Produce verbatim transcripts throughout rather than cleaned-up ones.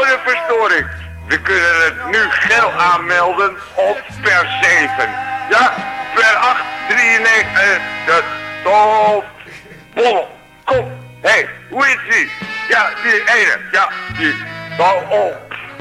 geluidenverstoring. We kunnen het nu geel aanmelden op per zeven. Ja, per acht drieënnegentig. Uh, de top. Bolle. Kom. Hé, hey, hoe is die? Ja, die ene. Ja, die. Oh, oh.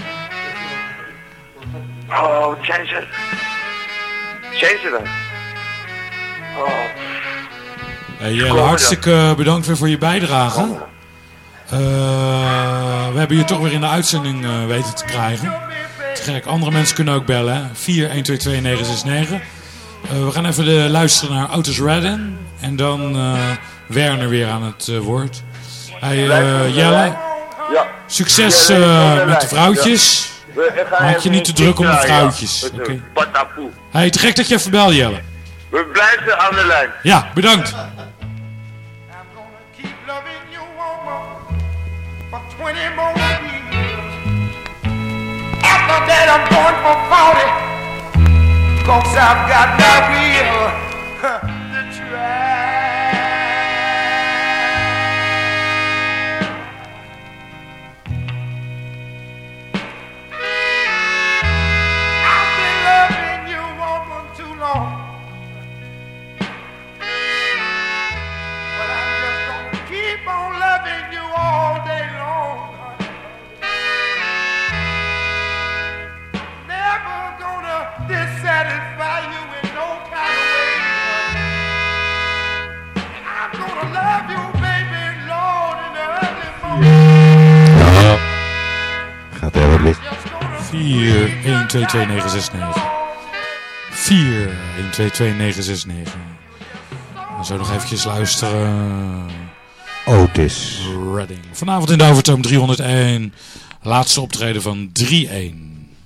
Oh, wat zijn ze? Zijn ze dan? Oh. Hey, Jelle, hartstikke bedankt weer voor je bijdrage. Uh, we hebben je toch weer in de uitzending uh, weten te krijgen. Te gek. Andere mensen kunnen ook bellen. Hè? vier een twee twee negen zes negen. Uh, we gaan even de, luisteren naar Otis Redding. En dan uh, Werner weer aan het uh, woord. Hey, uh, Jelle, succes uh, met de vrouwtjes. Maak je niet te druk om de vrouwtjes. Okay. Hey, te gek dat je even belt, Jelle. We blijven aan de lijn. Ja, bedankt. twenty more years. After that I'm going for forty, cause I've got my will to try. I've been loving you woman too long, but I'm just gonna keep on loving you all day long. Dissatisfy you in no kind of way. I'm gonna love you, baby, Lord, in the early morning. Gaat er wat mis? vier een twee twee negen zes negen. vier een twee twee negen zes negen. Dan zo nog eventjes luisteren. Otis Redding. Vanavond in de Overtoom driehonderdéén. Laatste optreden van drie een.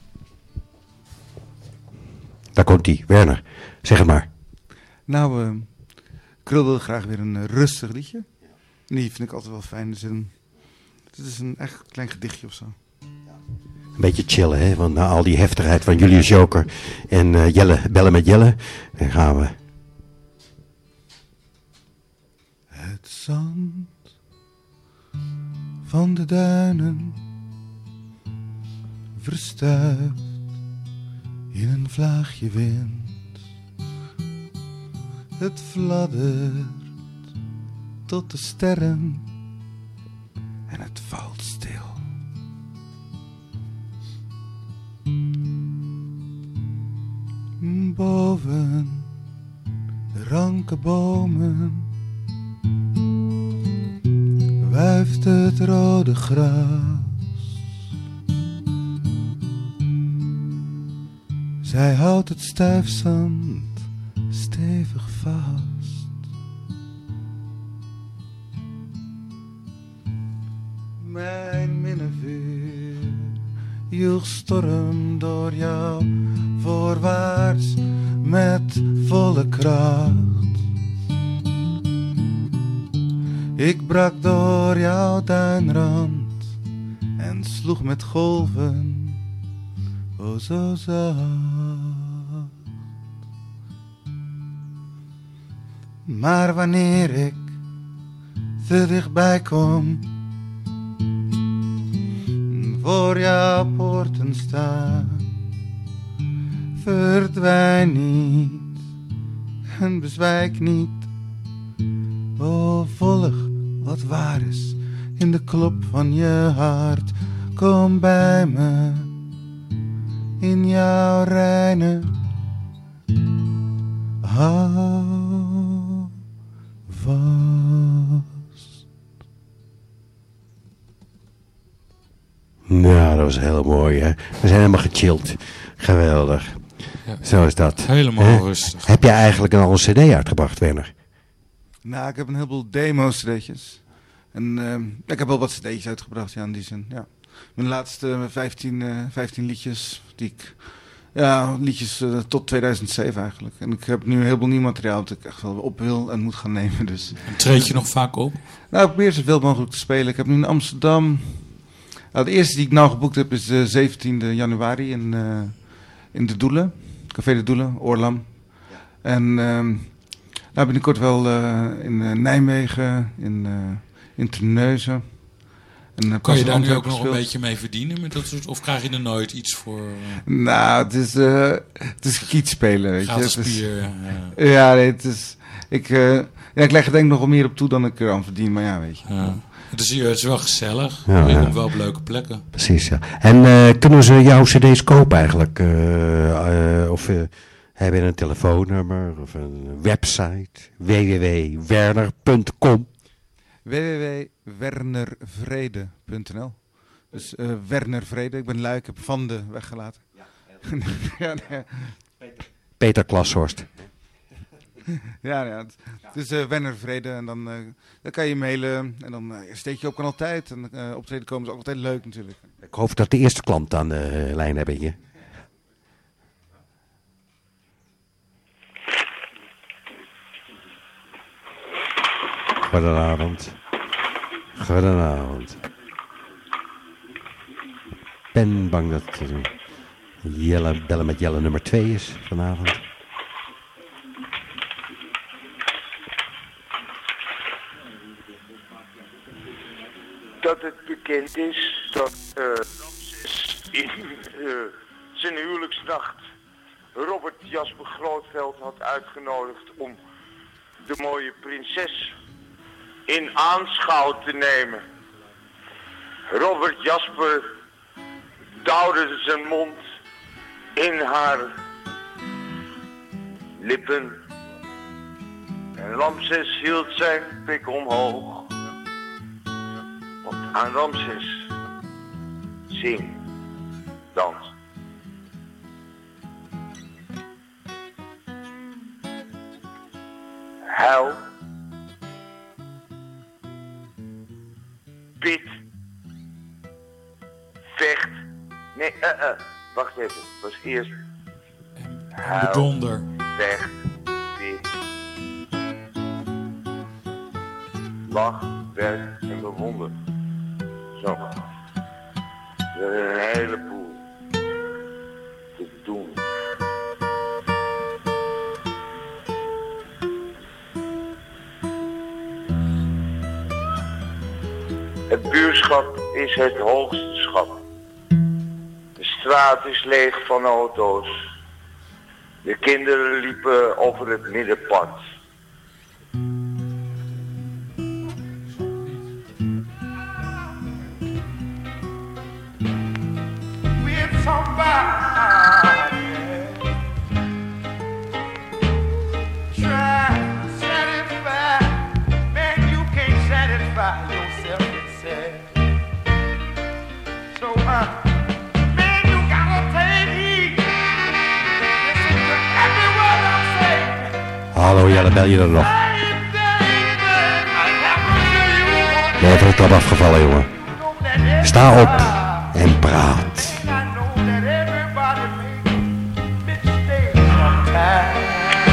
Daar komt ie, Werner. Zeg het maar. Nou, uh, Krul wil graag weer een uh, rustig liedje. Die vind ik altijd wel fijn. Dus een, het is een echt klein gedichtje of zo. Een beetje chillen, hè? Want na al die heftigheid van Julius Joker en uh, Jelle, bellen met Jelle, dan gaan we. Het zand van de duinen verstuift in een vlaagje wind. Het fladdert tot de sterren en het valt stil. Boven de ranke bomen wuift het rode gras. Zij houdt het stuifzand stevig vast. Mijn minnevuur joeg storm door jou voorwaarts met volle kracht. Ik brak door jouw duinrand en sloeg met golven, o zo zacht. Maar wanneer ik te dichtbij kom, voor jouw poorten sta, verdwijn niet en bezwijk niet. O, volg wat waar is in de klop van je hart. Kom bij me in jouw reine hou vast. Nou, dat was heel mooi, hè? We zijn helemaal gechilled. Geweldig. Ja. Zo is dat. Helemaal He? rustig. Heb jij eigenlijk al een cd uitgebracht, Werner? Nou, ik heb een heleboel demo-cd'tjes. En uh, ik heb wel wat cd'tjes uitgebracht, ja, in die zin. Ja. Mijn laatste vijftien, uh, vijftien liedjes, die ik... Ja, liedjes uh, tot tweeduizend zeven eigenlijk. En ik heb nu een heleboel nieuw materiaal dat ik echt wel op wil en moet gaan nemen. Dus. En treed je nog vaak op? Nou, ik probeer zoveel mogelijk te spelen. Ik heb nu in Amsterdam... Nou, de eerste die ik nou geboekt heb is de zeventiende januari in, uh, in De Doelen. Café De Doelen, Oorlam. Ja. En uh, nou, binnenkort wel uh, in uh, Nijmegen, in, uh, in Terneuzen. En, uh, Kan je pas daar nu Antwerpen ook nog een gespeeld. beetje mee verdienen? Met dat soort, of krijg je er nooit iets voor? Uh, Nou, het is, uh, het is kiet spelen, weet je. gratis Het is, bier? Ja. ja, nee, het is... Ik, uh, ja, ik leg er denk ik nog wel meer op toe dan ik eraan verdien, maar ja, weet je. Ja. Het, is, het is wel gezellig. Ja, je ja. komt wel op leuke plekken. Precies, ja. En uh, kunnen ze jouw cd's kopen eigenlijk? Uh, uh, of uh, hebben een telefoonnummer of een website? w w w punt werner punt com w w w punt wernervrede punt n l. Dus uh, Werner Vrede, ik ben lui, ik heb Van de weggelaten. Ja, ja, nee. Peter Klashorst. Ja, ja, het, het is uh, Werner Vrede en dan, uh, dan kan je mailen en dan uh, steek je op kan altijd. En uh, optreden komen is ook altijd leuk natuurlijk. Ik hoop dat de eerste klant aan de uh, lijn hebben hier. Goedenavond. Goedenavond. Ik ben bang dat het uh, Jelle, bellen met Jelle nummer twee is vanavond. Dat het bekend is dat uh, in uh, zijn huwelijksnacht Robert Jasper Grootveld had uitgenodigd om de mooie prinses in aanschouw te nemen. Robert Jasper duwde zijn mond in haar lippen en Ramses hield zijn pik omhoog. Want aan Ramses zing, dans. Huil, bid, vecht. Nee, uh, uh, wacht even, het was eerst huil, Bedonder. vecht, bid, lach, werk en bewonder. Zo. Er is een heleboel te doen. Het buurschap is het hoogste schap. De straat is leeg van auto's. De kinderen liepen over het middenpad. With somebody try to satisfy, man, you can't satisfy yourself, it said. So, uh, man, you gotta take heed. Listen to every word I'm saying. Hallo Jelle, bel je er nog? Same thing that happened to you. Je hebt het al afgevallen, jongen. Sta op en praat. I know that everybody makes mistakes sometimes.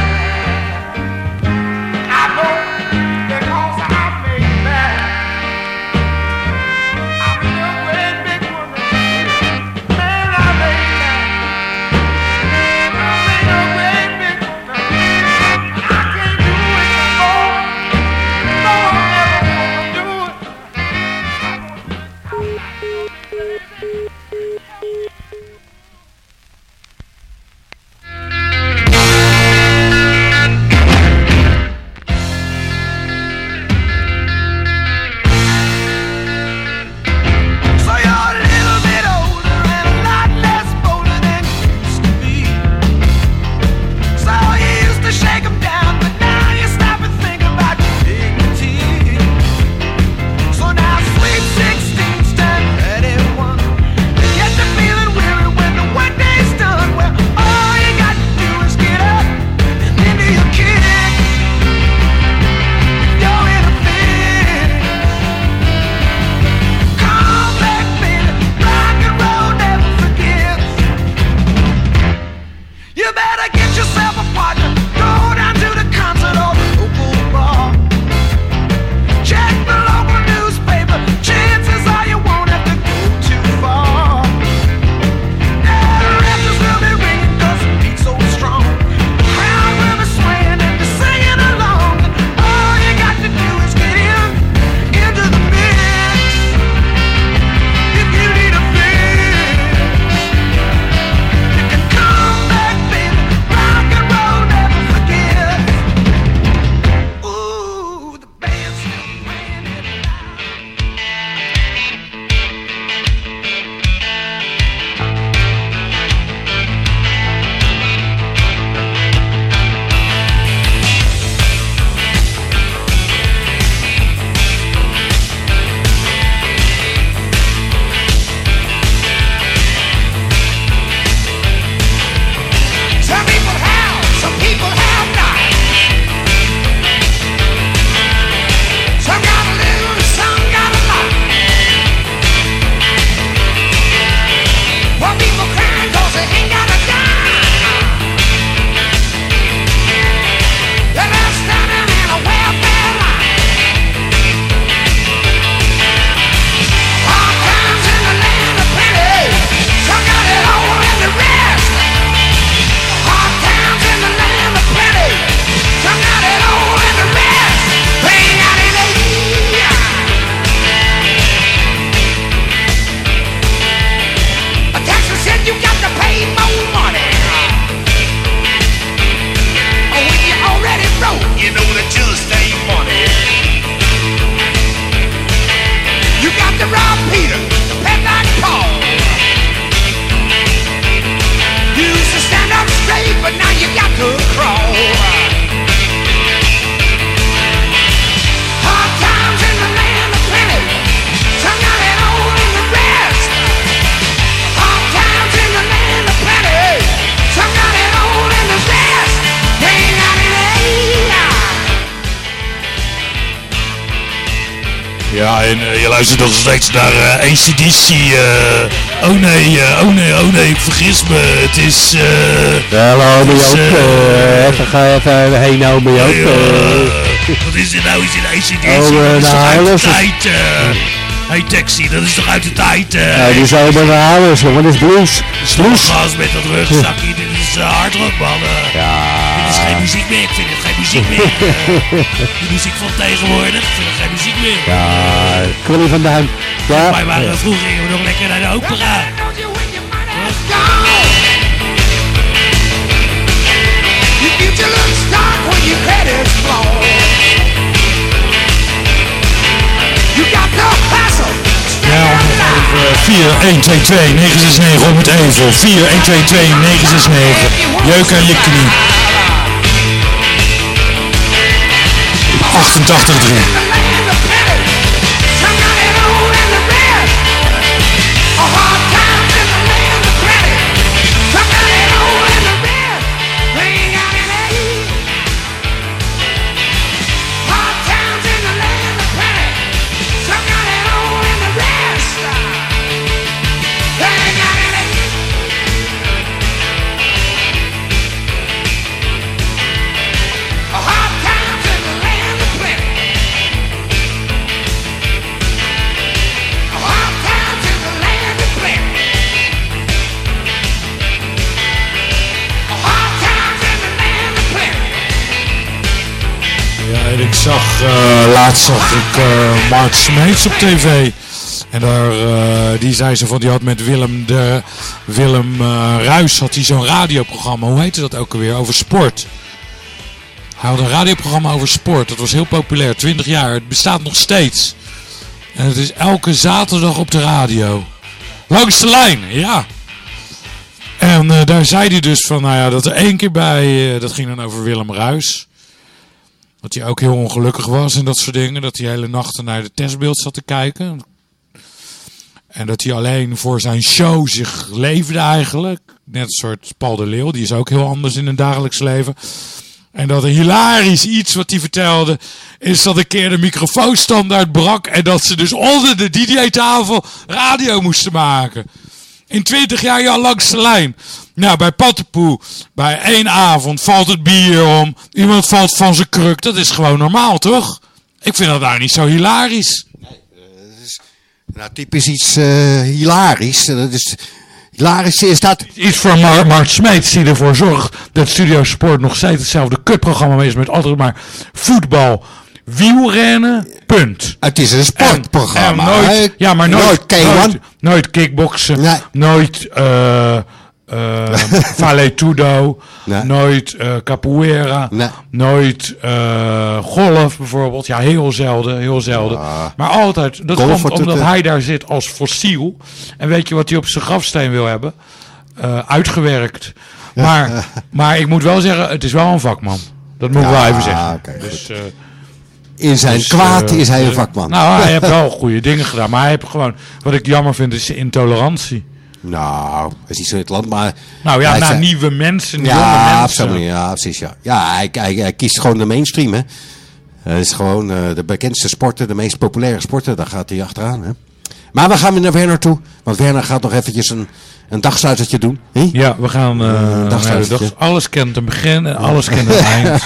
I know because I made mine. I made a great big one. Man, I made mine. I made a great big one. I can't do it no more. No one ever gonna do it. Ja, en uh, je luistert nog steeds naar uh, A C D C. Uh, oh nee, uh, oh nee, oh nee, ik vergis me. Het is... Uh, Hallo, ben je ook? Uh, even, ga even heen nou, ben je ook? Uh, wat is dit nou? Is dit A C D C? Oh, dat uh, is toch nou, uit de tijd? Uh, hey taxi, dat is toch uit de tijd? Uh, ja, die zou maar naar Haarlem, jongen, dat is blues. Blues. Gas met dat rugzakje, dit is uh, hardrock, man. Uh, ja. Dit is geen muziek meer, ik vind het geen muziek meer. Uh, die muziek van tegenwoordig, ik vind het geen muziek meer. Ja, Connie van Duin. Ja. Wij waren vroeger gingen we nog lekker naar de opera. Ja, even vier een twee twee negen zes negen om het even. vier een twee twee negen zes negen. Jeuk aan je knie. achtentachtig drie. Ik zag, uh, laatst zag ik uh, Mart Smeets op tv. En daar, uh, die zei ze van, die had met Willem de Willem uh, Ruijs had hij zo'n radioprogramma. Hoe heette dat ook alweer? Over sport. Hij had een radioprogramma over sport. Dat was heel populair, twintig jaar. Het bestaat nog steeds. En het is elke zaterdag op de radio. Langs de lijn, ja. En uh, daar zei hij dus van, nou ja, dat er één keer bij, uh, dat ging dan over Willem Ruijs. Dat hij ook heel ongelukkig was en dat soort dingen. Dat hij hele nachten naar de testbeeld zat te kijken. En dat hij alleen voor zijn show zich leefde eigenlijk. Net een soort Paul de Leeuw. Die is ook heel anders in een dagelijks leven. En dat een hilarisch iets wat hij vertelde. Is dat een keer de microfoonstandaard brak. En dat ze dus onder de D J-tafel radio moesten maken. In twintig jaar ja, langs de lijn. Nou, bij Pattenpoe, bij één avond valt het bier om. Iemand valt van zijn kruk. Dat is gewoon normaal, toch? Ik vind dat nou niet zo hilarisch. Nee, dat is nou, typisch iets uh, hilarisch. Dat is, hilarisch is dat... Iets van Mar- Mart Smeets die ervoor zorgt dat Studio Sport nog steeds hetzelfde kutprogramma is met altijd maar voetbal, wielrennen, punt. Het is een sportprogramma. En, en nooit, ja, maar nooit, nooit, nooit, nooit kickboksen, nee. nooit uh, uh, valetudo, nee. nooit uh, capoeira, nee. nooit uh, golf bijvoorbeeld. Ja, heel zelden, heel zelden. Ja. Maar altijd, dat golf komt omdat het, hij daar zit als fossiel. En weet je wat hij op zijn grafsteen wil hebben? Uh, uitgewerkt. Maar, ja. maar ik moet wel zeggen, het is wel een vakman. Dat moet ik ja, wel even zeggen. Okay, dus... Uh, In zijn dus, kwaad uh, is hij een vakman. Nou, hij heeft wel goede dingen gedaan. Maar hij heeft gewoon... Wat ik jammer vind is intolerantie. Nou, dat is niet zo in het land, maar... Nou ja, naar zei, nieuwe mensen, ja, jonge mensen. Manier, ja, precies, ja. Ja, hij, hij, hij kiest gewoon de mainstream, hè. Het is gewoon uh, de bekendste sporten, de meest populaire sporten. Daar gaat hij achteraan, hè. Maar we gaan weer naar Werner toe. Want Werner gaat nog eventjes een, een dagsluitertje doen. He? Ja, we gaan uh, uh, dagsluitertje. Alles kent een begin en alles kent een eind.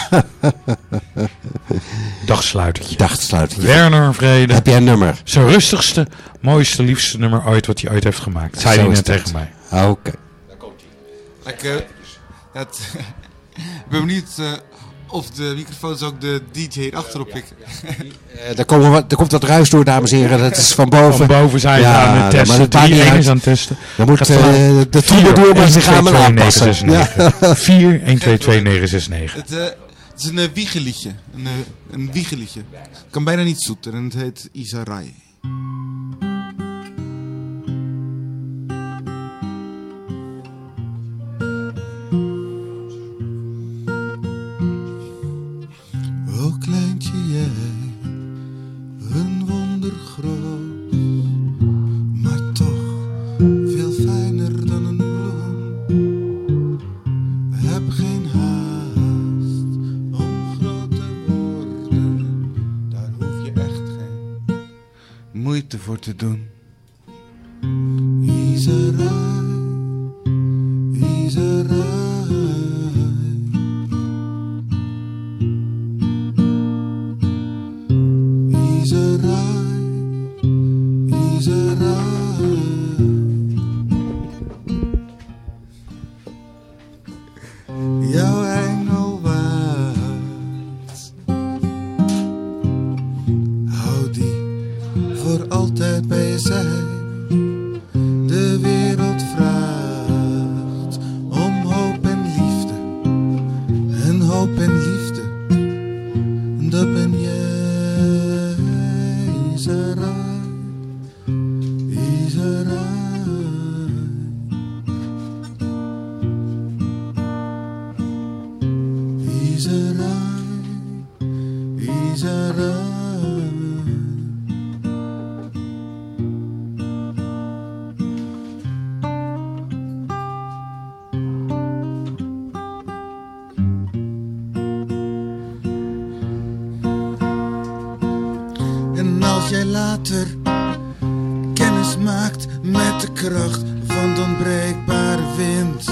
Dagsluitertje. Dagsluitertje. Werner Vrede. Heb jij een nummer? Zijn rustigste, mooiste, liefste nummer ooit wat hij ooit heeft gemaakt. Zei hij net tegen mij. Oké. Okay. Daar komt hij. Ik, uh, het, ik ben benieuwd uh, of de microfoons ook de D J achterop pikken. Uh, er, komen wat, er komt wat ruis door, dames en heren. Dat is van boven. Van boven zijn ze ja, aan het testen. Maar drie één is aan het testen. Dan moet uh, de troubadour maar zich aan aanpassen. vier een twee twee negen zes negen. Het, uh, het is een uh, wiegeliedje. Een, uh, een wiegeliedje. Ik kan bijna niet zoeten en het heet Isarai. O kleintje jij, een wonder groot, maar toch veel fijner dan een bloem. Heb geen haast om groot te worden, daar hoef je echt geen jij later kennis maakt met de kracht van de onbreekbare wind.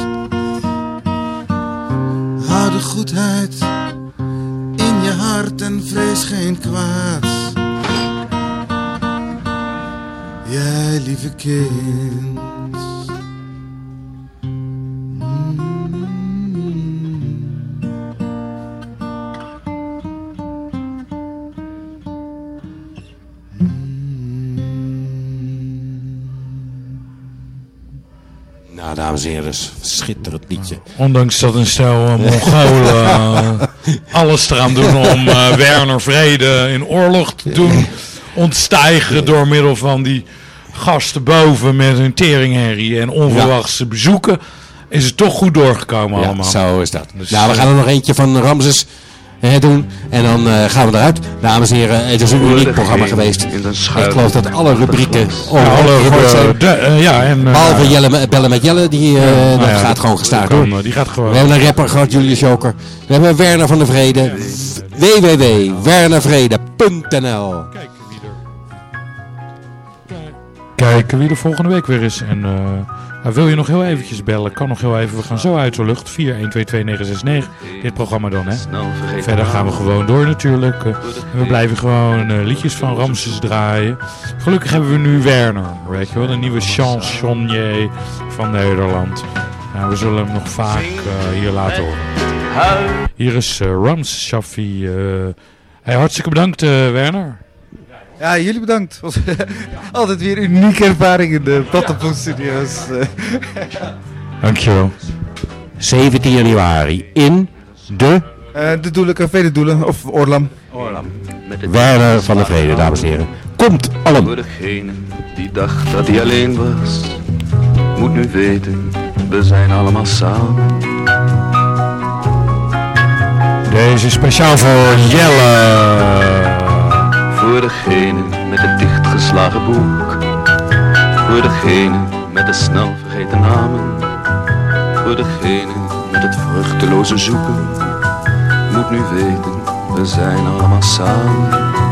Hou de goedheid in je hart en vrees geen kwaad. Jij lieve kind. Nou, dames en heren, dat is een schitterend liedje. Ondanks dat een stel uh, Mongolen uh, alles eraan doen om uh, Werner Vrede in oorlog te doen ontstijgen door middel van die gasten boven met hun teringherrie en onverwachte bezoeken, is het toch goed doorgekomen Ja, allemaal. zo is dat. Dus, nou, we gaan er nog eentje van Ramses hè, doen. En dan uh, gaan we eruit. Dames en heren, het is een uniek programma geweest. Ik geloof dat alle rubrieken Ja, alle gegooid zijn. de, uh, ja, en, uh, Behalve Jelle, met- Bellen met Jelle, die, uh, nou dat ja, gaat dat- gewoon gestaag kan, door. uh, die gaat gewoon. We hebben een rapper gehad, Julius Joker. We hebben Werner van der Vrede. w w w punt wernervrede punt n l Kijken wie er volgende week weer is. En uh, nou, wil je nog heel eventjes bellen? Kan nog heel even. We gaan zo uit de lucht. vier een twee twee negen zes negen. Dit programma dan, hè. Verder gaan we gewoon door natuurlijk. Uh, en we blijven gewoon uh, liedjes van Ramses draaien. Gelukkig hebben we nu Werner. Weet je wel, de nieuwe chansonnier van Nederland. Nou, we zullen hem nog vaak uh, hier laten horen. Hier is uh, Rams Shaffi. Uh, hey, hartstikke bedankt, uh, Werner. Ja, jullie bedankt. Was altijd weer een unieke ervaring in de Pattenpoen Studios. Dankjewel. zeventien januari in de Uh, de Doelen, Café de Doelen, of Orlam. Werner van der Vrede, dames en heren. Komt allen. Voor degene die dacht dat hij alleen was, moet nu weten, we zijn allemaal samen. Deze is speciaal voor Jelle. Voor degene met het dichtgeslagen boek, voor degene met de snel vergeten namen, voor degene met het vruchteloze zoeken, moet nu weten, we zijn allemaal samen.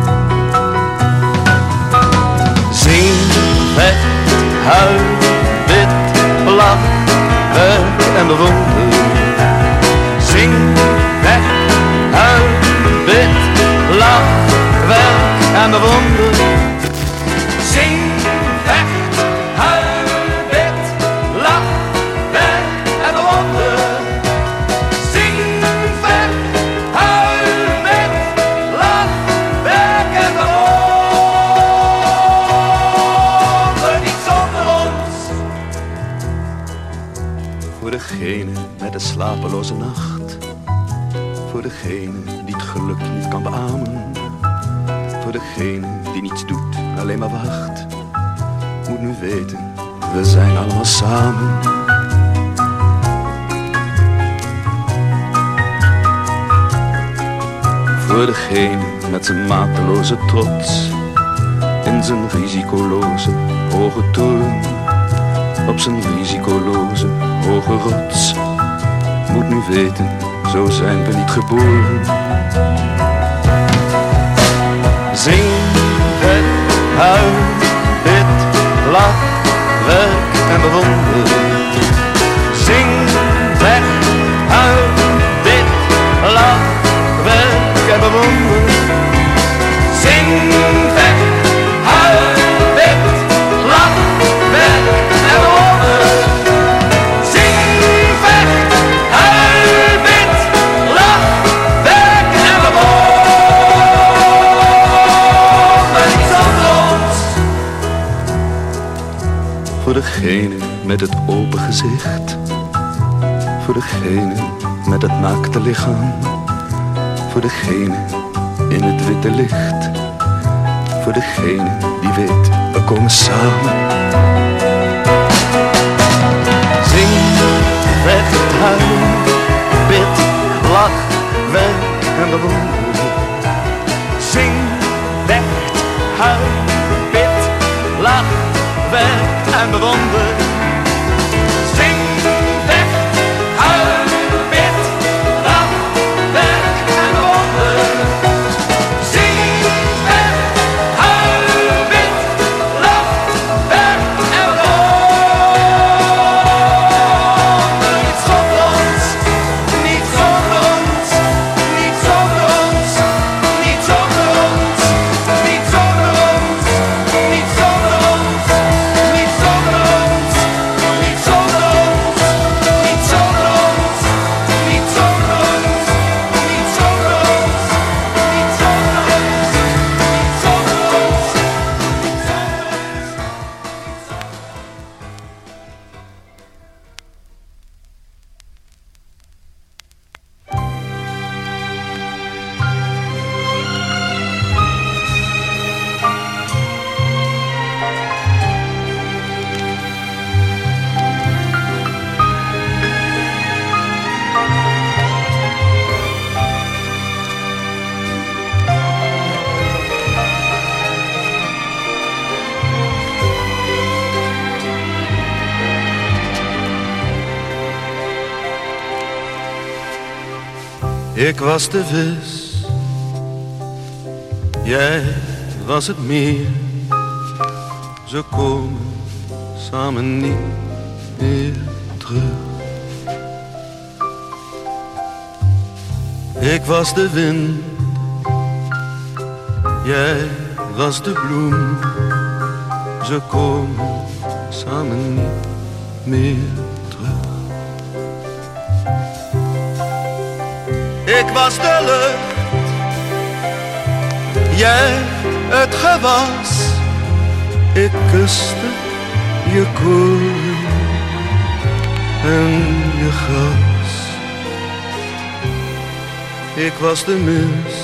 Zing, vecht, huil, wit, lach, werk en bewonder. Zing, vecht, huil, wit, lach, werk en bewonder. Zing, vecht, huil, wit, lach, werk en bewonder. Zing, vecht, huil, wit, lach, werk en bewonder. Niet zonder ons. Voor degene met de slapeloze nacht, voor degene die het geluk niet kan beamen, voor degene die niets doet, alleen maar wacht, moet nu weten, we zijn allemaal samen. Voor degene met zijn mateloze trots, in zijn risicoloze hoge toren, op zijn risicoloze hoge rots, moet nu weten, zo zijn we niet geboren. Zing, vet, huil, wit, lach, werk en bewonder. Zing, weg, huil, wit, lach, werk en bewonder. Zing, weg, huil, wit, lach, werk en bewonder. Zing, weg, huil, wit, lach, werk en bewonder. Niets zonder ons. Voor degene met het open gezicht, voor degene met het naakte lichaam, voor degene in het witte licht, voor degene die weet, we komen samen. Zing, vet, huil, bid, lach, werk en bewonder. Zing, vecht, huil, bid, lach, werk en bewonder. Zing, vecht, huil, bid, lach, werk en bewonder. Zing, vecht, huil, Ik was de vis, jij was het meer. Ze komen samen niet meer terug. Ik was de wind, jij was de bloem. Ze komen samen niet meer terug. Ik was de lucht, jij het gewas. Ik kuste je koren en je gras. Ik was de mist,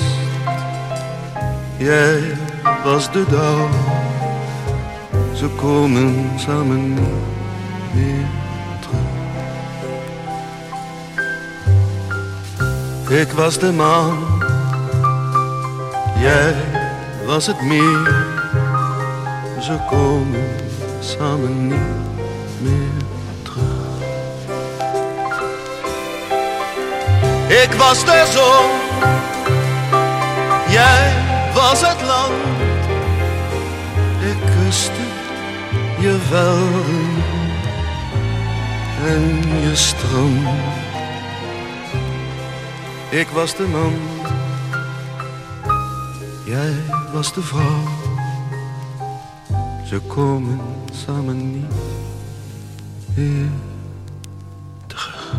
jij was de dauw. Ze komen samen niet meer terug. Ik was de maan, jij was het meer. Ze komen samen niet meer terug. Ik was de zon, jij was het land. Ik kuste je velden en je strand. Ik was de man, jij was de vrouw. Ze komen samen niet meer terug.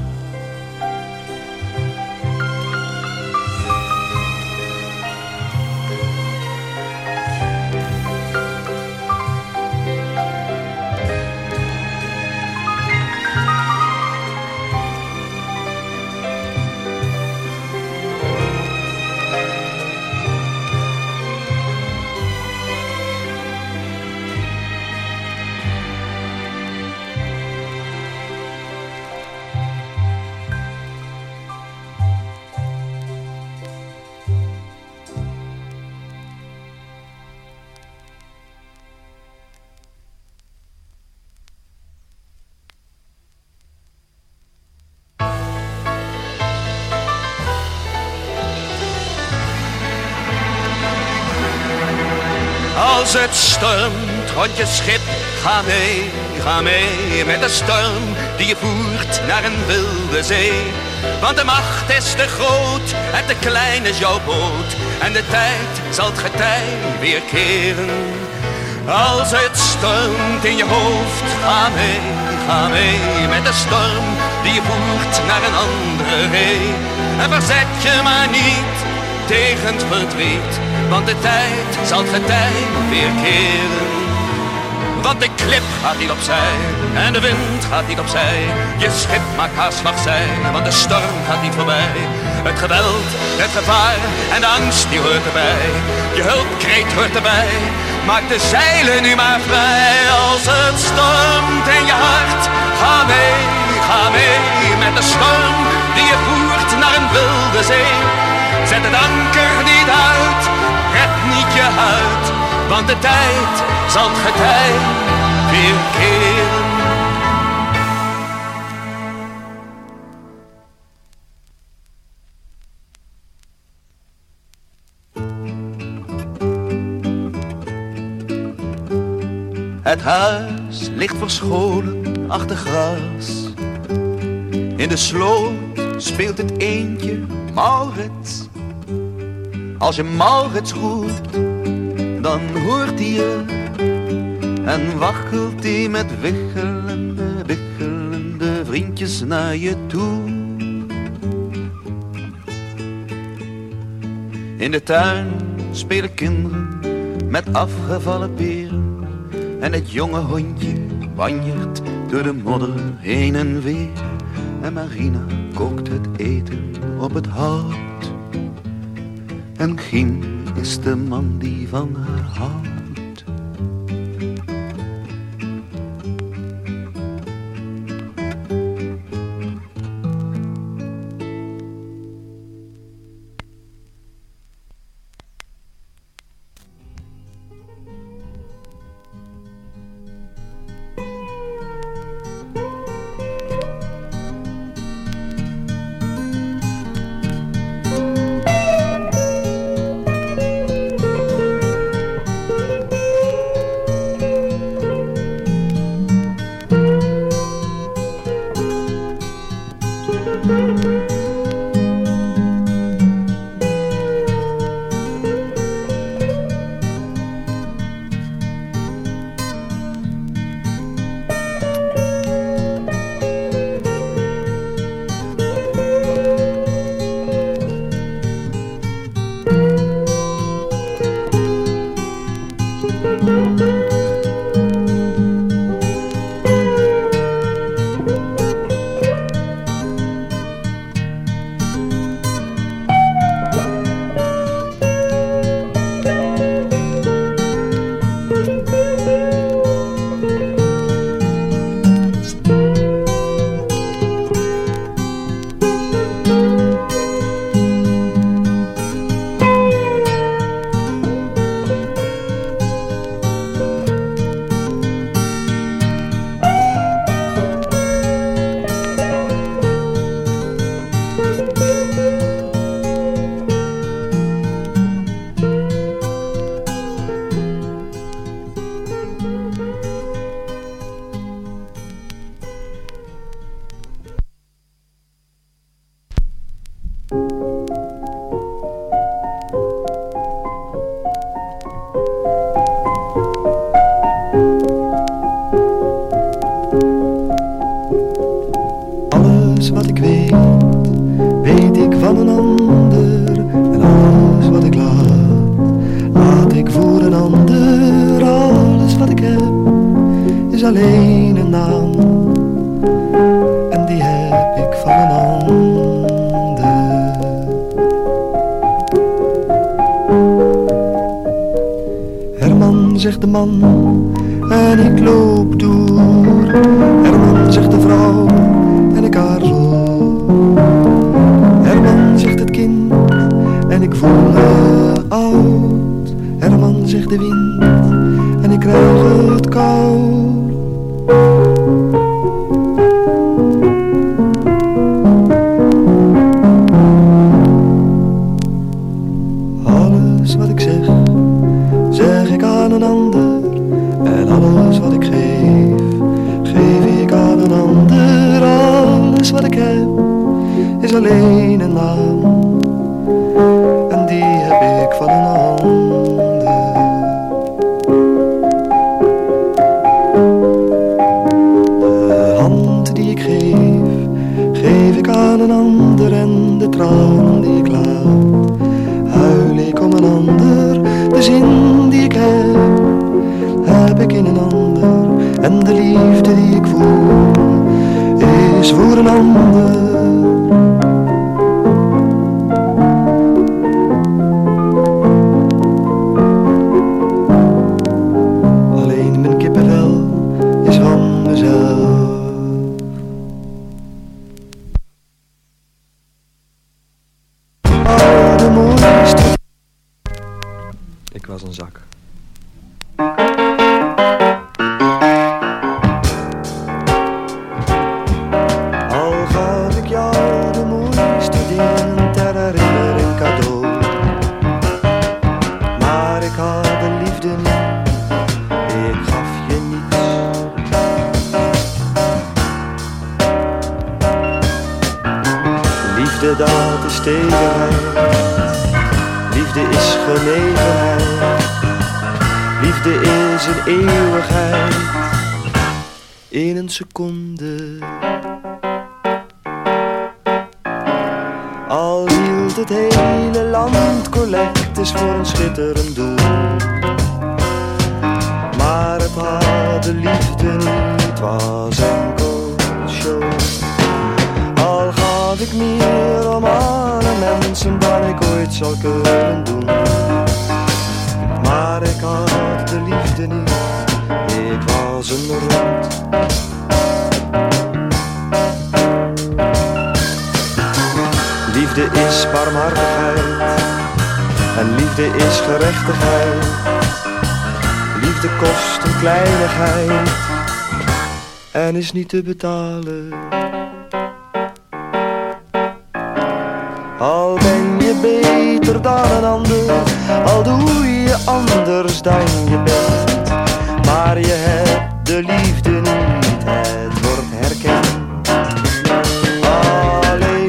Als het stormt rond je schip, ga mee, ga mee met de storm die je voert naar een wilde zee. Want de macht is te groot en te klein is jouw boot en de tijd zal het getij weer keren. Als het stormt in je hoofd, ga mee, ga mee met de storm die je voert naar een andere ree. En verzet je maar niet tegen het verdriet, want de tijd zal het getij weer keren. Want de klip gaat niet opzij en de wind gaat niet opzij. Je schip maakt haar slag zij, want de storm gaat niet voorbij. Het geweld, het gevaar en de angst die hoort erbij. Je hulpkreet hoort erbij, maak de zeilen nu maar vrij. Als het stormt in je hart, ga mee, ga mee met de storm die je voert naar een wilde zee. Zet het anker niet uit, red niet je huid, want de tijd zal het getij weer keren. Het huis ligt verscholen achter gras. In de sloot speelt het eendje Maurits. Als je Maurits roept, dan hoort hij je en waggelt hij met wiggelende, wiggelende vriendjes naar je toe. In de tuin spelen kinderen met afgevallen peren en het jonge hondje banjert door de modder heen en weer. En Marina kookt het eten op het hout. En Gien is de man die van haar houdt. Alles wat ik weet, weet ik van een ander. En alles wat ik laat, laat ik voor een ander. Alles wat ik heb, is alleen een naam. En die heb ik van een ander. Herman, zegt de man, en ik loop door. Herman, zegt de vrouw, en ik aarzel. Herman, zegt het kind, en ik voel me oud. Herman, zegt de wind, en ik krijg het koud. Alles wat ik zeg, zeg ik aan een ander. En alles wat ik geef, geef ik aan een ander. Alles wat ik heb, is alleen een naam. En die heb ik van een ander. De hand die ik geef, geef ik aan een ander. En de tranen die ik laat, huil ik om een ander. De zin die ik heb, heb ik in een ander. En de liefde die ik voel, is voor een ander. Alleen mijn kippenvel is van mezelf. Oh, de mooiste. Ik was een zak. Al gaf ik jou de mooiste dingen ter herinnering cadeau, maar ik had de liefde niet, ik gaf je niets. Liefde, dat is tegenheid, liefde is genegenheid, liefde is een eeuwigheid, in een seconde. Al hield het hele land collectes voor een schitterend doel, maar het had de liefde niet, was enkel show. Al gaf ik meer om alle mensen dan ik ooit zal kunnen doen, maar ik had de liefde niet, ik was een rond. Liefde is barmhartigheid en liefde is gerechtigheid. Liefde kost een kleinigheid en is niet te betalen. Al ben je beter dan een ander, al doe je anders dan je bent, maar je hebt de liefde niet, het wordt herkend. Alleen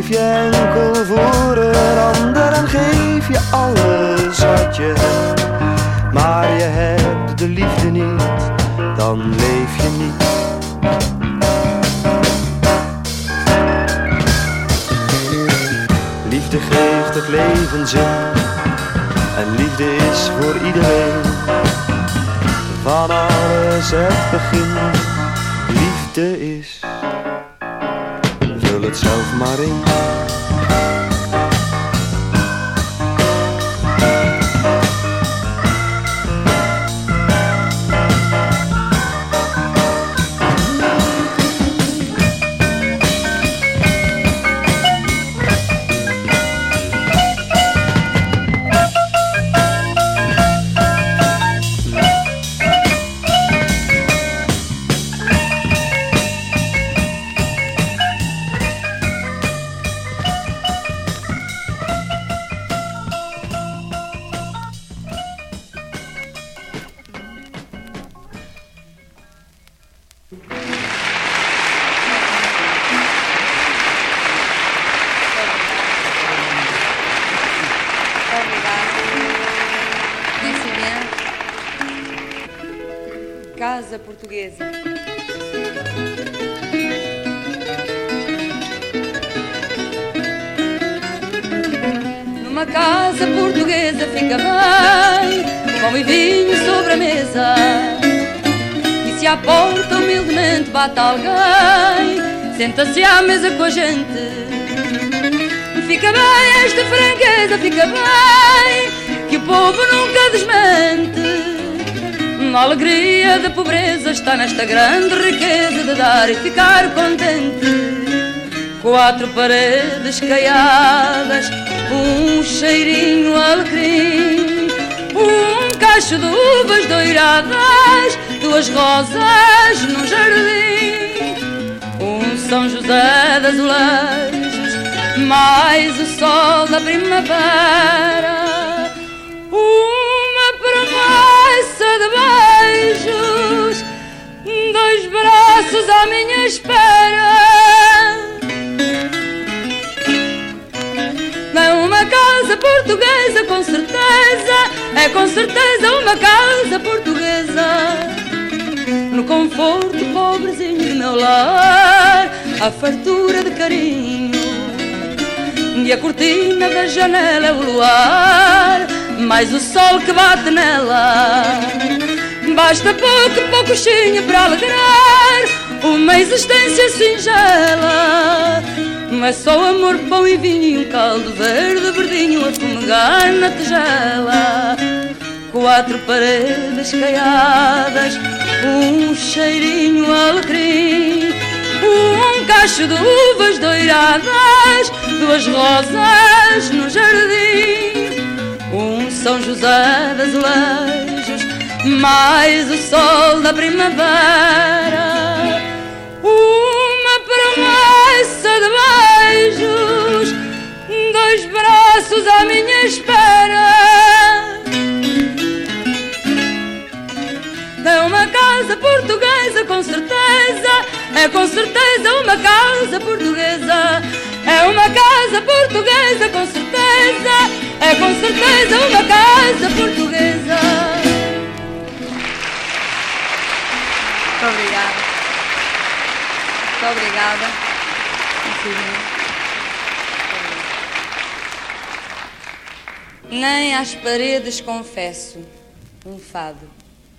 levenzin. En liefde is voor iedereen van alles het begin. Liefde is, vul het zelf maar in. Casa Portuguesa. Numa casa portuguesa fica bem, pão e vinho sobre a mesa. E se à porta humildemente bate alguém, senta-se à mesa com a gente. Fica bem esta franqueza, fica bem, que o povo nunca desmente. A alegria da pobreza está nesta grande riqueza de dar e ficar contente. Quatro paredes caiadas, um cheirinho alecrim, um cacho de uvas doiradas, duas rosas num jardim, um São José de azulejos, mais o sol da primavera, uma promessa de beijos, dois braços à minha espera. É uma casa portuguesa, com certeza, é com certeza uma casa portuguesa. No conforto pobrezinho do meu lar, a fartura de carinho, e a cortina da janela é o luar, mais o sol que bate nela. Basta pouco, poucochinho para alegrar uma existência singela. É só amor, pão e vinho e um caldo verde, verdinho a fumegar na tigela. Quatro paredes caiadas, um cheirinho alecrim, um cacho de uvas doiradas, duas rosas no jardim, um São José de azulejos, mais o sol da primavera, uma promessa de beijos, dois braços à minha espera. É uma casa portuguesa, com certeza, é com certeza uma casa portuguesa. É uma casa portuguesa, com certeza, é com certeza uma casa portuguesa. Muito obrigada. Muito obrigada. Nem às paredes confesso um fado.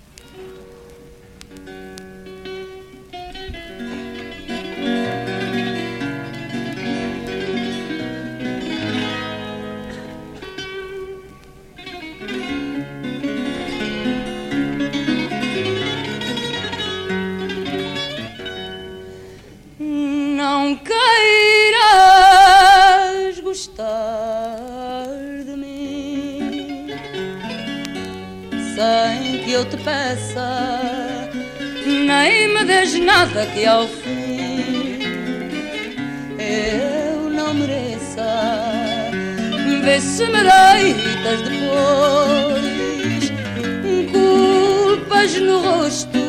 Não queiras gostar de mim sem que eu te peça, nem me des nada que ao fim eu não mereça. Vê se me deitas depois culpas no rosto.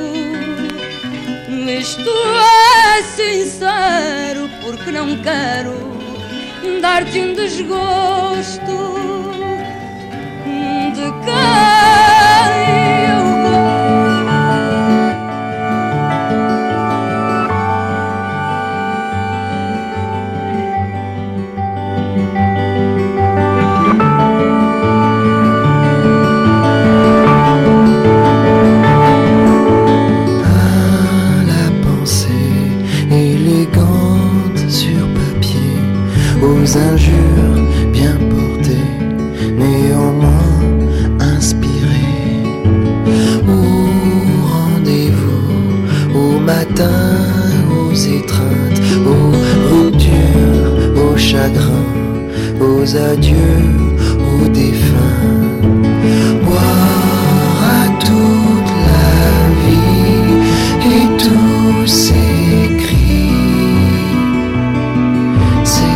Isto é sincero, porque não quero dar-te um desgosto de quem eu gosto. aux injures bien portées, néanmoins inspirées. Au rendez-vous, au matin, aux étreintes, aux ruptures, aux chagrins, aux adieux, aux défunts. Boire à toute la vie et tous ces cris, ces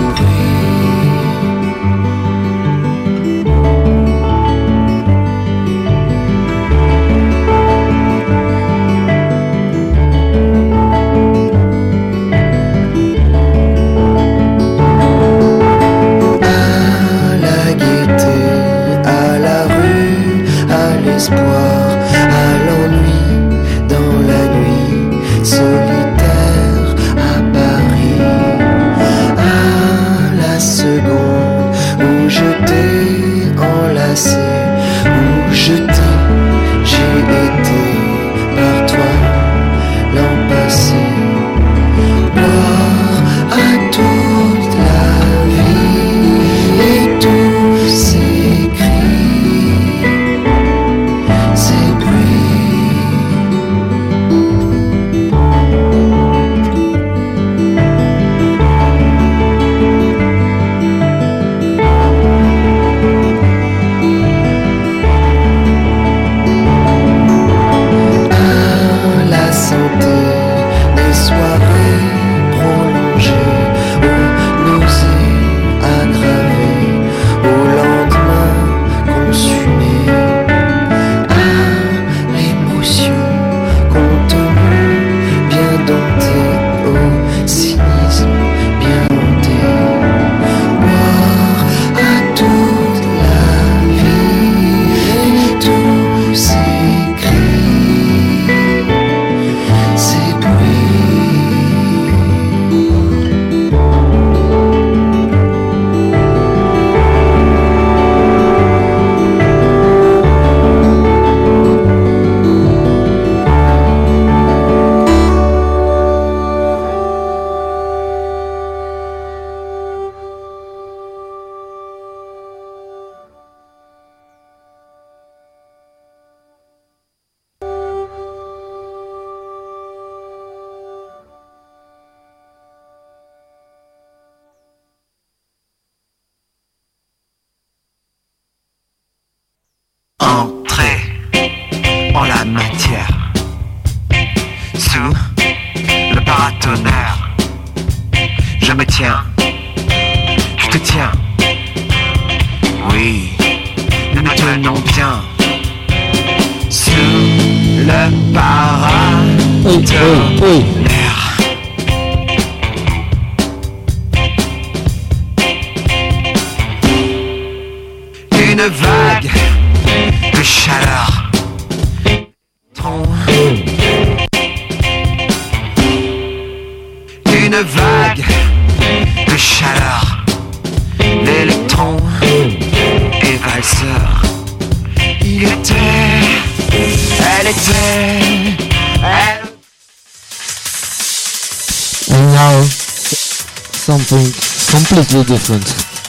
something completely different.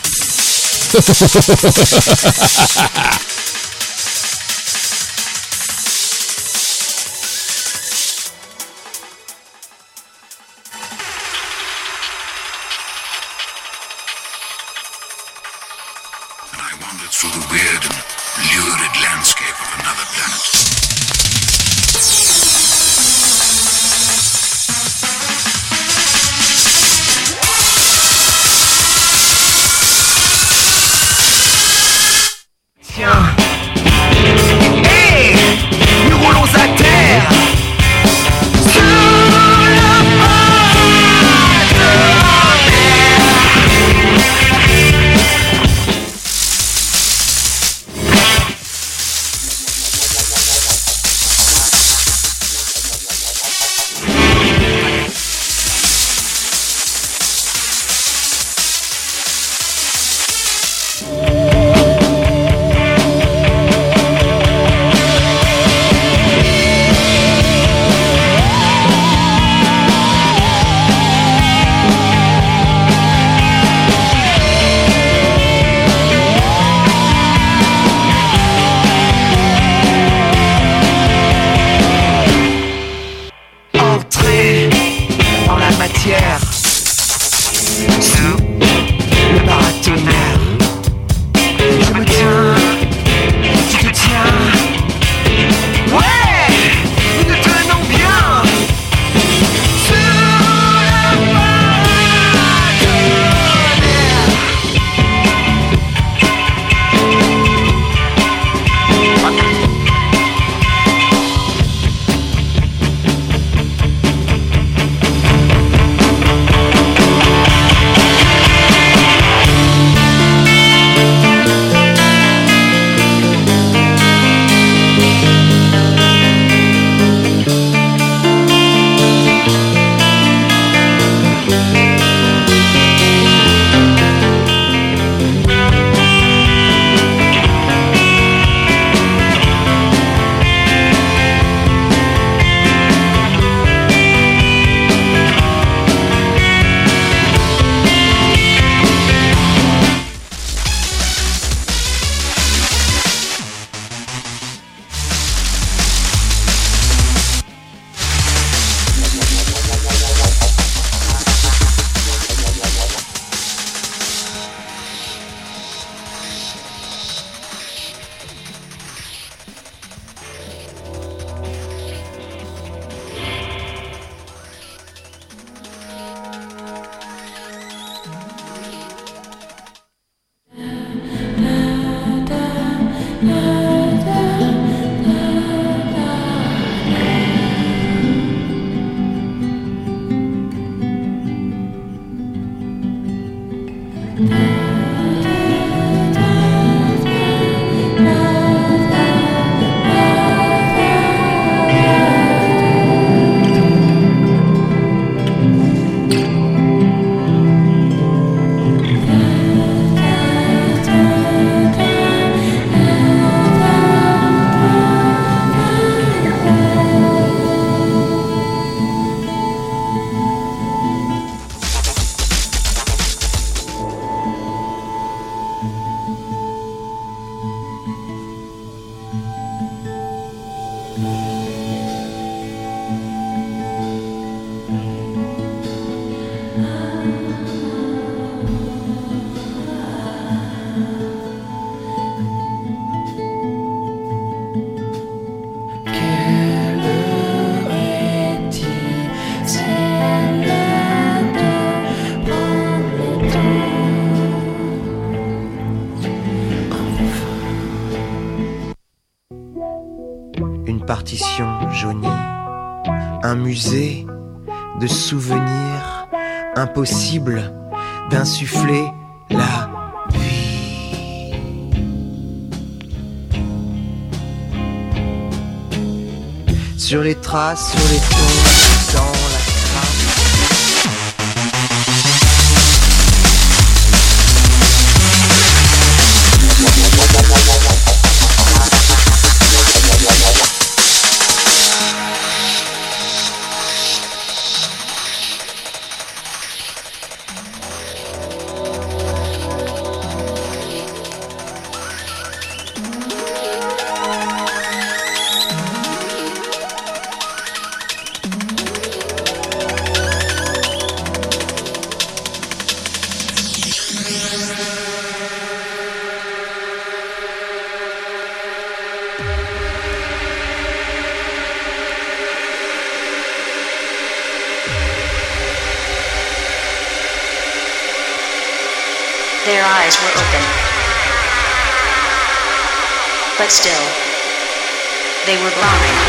And I wandered through the weird and lurid landscape of another planet. lumière sous le paratonnerre. Je me tiens, tu te tiens. Ouais, nous nous tenons bien sur le paratonnerre. Partition jaunie, un musée de souvenirs impossible d'insuffler la vie. Sur les traces, sur les tombes, dans la crasse. Their eyes were open, but still, they were blind.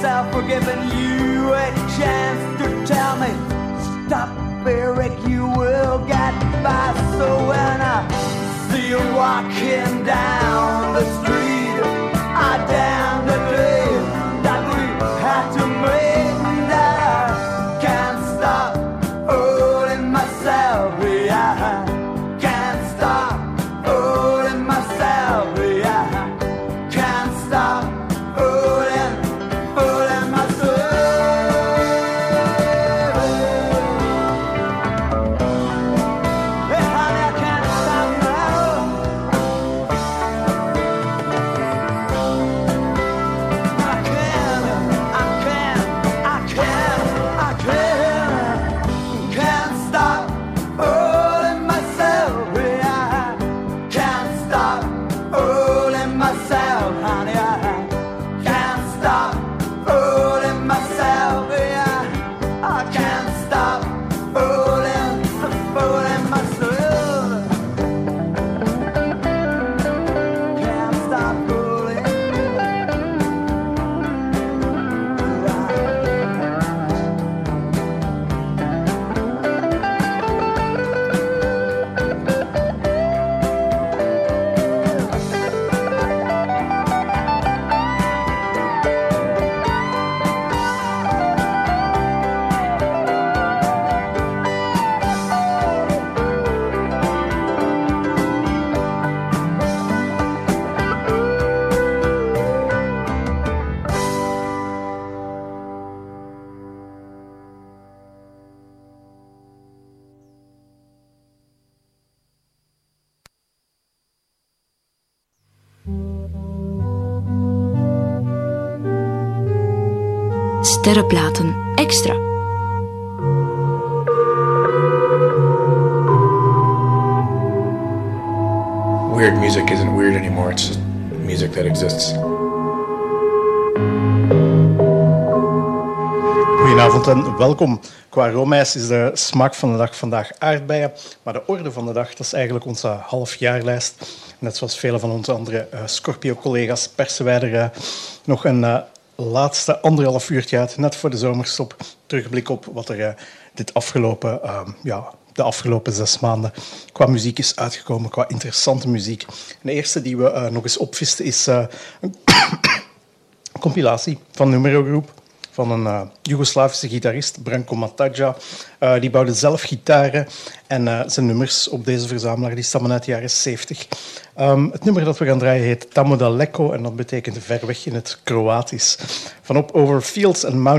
myself for giving you a chance to tell me, stop, Eric, you will get by. So when I see you walking down the street, I damn the day that we had to make, that I can't stop holding myself, yeah, I can't stop holding myself, yeah, I can't stop holding, holding myself. Hey, honey, I can't stop now. I can, I can, I can, I can, can't stop holding myself, yeah, I can't stop holding myself, honey, I can't stop holding myself, yeah, I can't stop holding, holding myself, can't stop holding. Sterrenplaten extra. Weird music isn't weird anymore, it's just music that exists. Goedenavond en welkom. Qua roomijs is de smaak van de dag vandaag aardbeien, maar de orde van de dag, dat is eigenlijk onze halfjaarlijst. Net zoals vele van onze andere uh, Scorpio-collega's persen wij er uh, nog een uh, laatste anderhalf uurtje uit, net voor de zomerstop. Terugblik op wat er uh, dit afgelopen, uh, ja, de afgelopen zes maanden qua muziek is uitgekomen, qua interessante muziek. En de eerste die we uh, nog eens opvisten is uh, een compilatie van Numero Group, van een uh, Joegoslavische gitarist, Branko Matadja. Uh, die bouwde zelf gitaren en uh, zijn nummers op deze verzamelaar die stammen uit de jaren zeventig. Um, het nummer dat we gaan draaien heet Tamo Daleko en dat betekent ver weg in het Kroatisch. Vanop Over Fields and Mountains